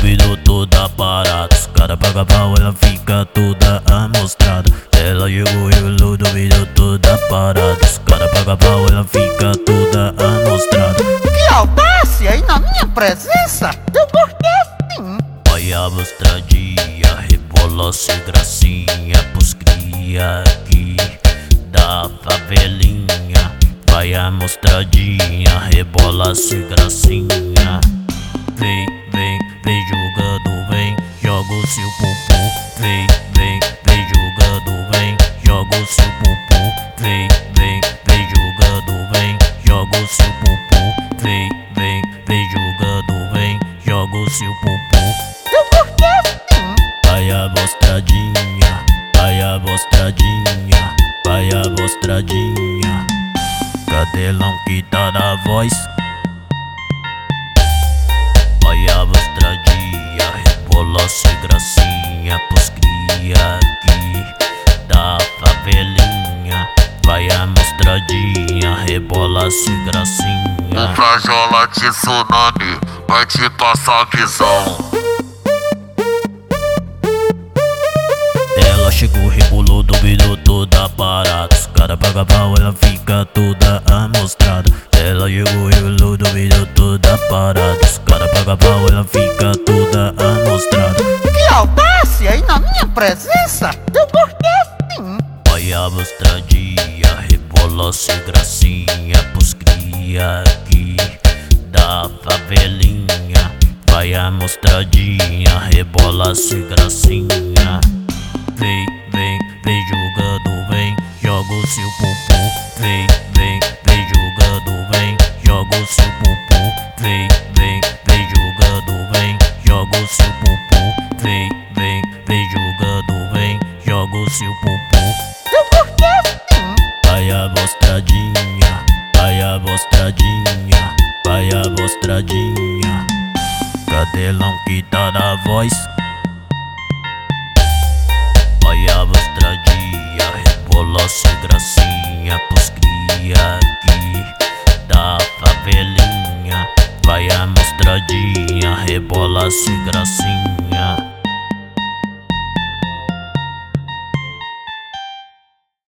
duvidou toda parada. Os cara paga pau, ela fica toda amostrada. Ela chegou, revelou, duvidou toda parada. Os cara paga pau, ela fica toda amostrada. Que audácia! E na minha presença, deu porque sim. Olha a mostradinha, rebola sem gracinha pros cria aqui da favelinha. Vai a mostradinha, rebola sem gracinha. Vem, vem, vem jogando, vem, joga o seu popô. Vem, vem, vem jogando, vem, joga o seu popô. Vem, vem, vem jogando, vem, joga o seu popô. Vem, vem, vem jogando, vem, joga o seu popô. Deu porque sim. Vai a mostradinha, vai a mostradinha, vai a mostradinha. Cadelão que tá na voz. Vai a mostradinha, rebola sem gracinha pros cria aqui da favelinha. Vai a mostradinha, rebola sem gracinha. O Frajola de tsunami vai te passar visão. Ela chegou, rebolou, duvidou toda parada. Os cara paga pau, ela fica toda amostrada. Ela chegou, rebolou, duvidou toda parada. Os cara paga pau, ela fica toda amostrada. Que audácia! E na minha presença, deu porque sim. Olha a mostradinha, rebola sem gracinha pros cria aqui da favelinha. Vai a mostradinha, rebola sem gracinha. Vem, vem, vem jogando, vem, joga o seu popô. Vem, vem, vem jogando, vem, joga o seu popô. Vem, vem, vem jogando, vem, joga o seu popô. Vem, vem, vem jogando, vem, joga o seu popô. Deu porque sim. Vai a mostradinha, vai a mostradinha, vai a mostradinha. Cadelão que tá na voz. Vai a mostradinha, rebola sem gracinha pros cria aqui da favelinha. Vai a mostradinha, rebola sem gracinha.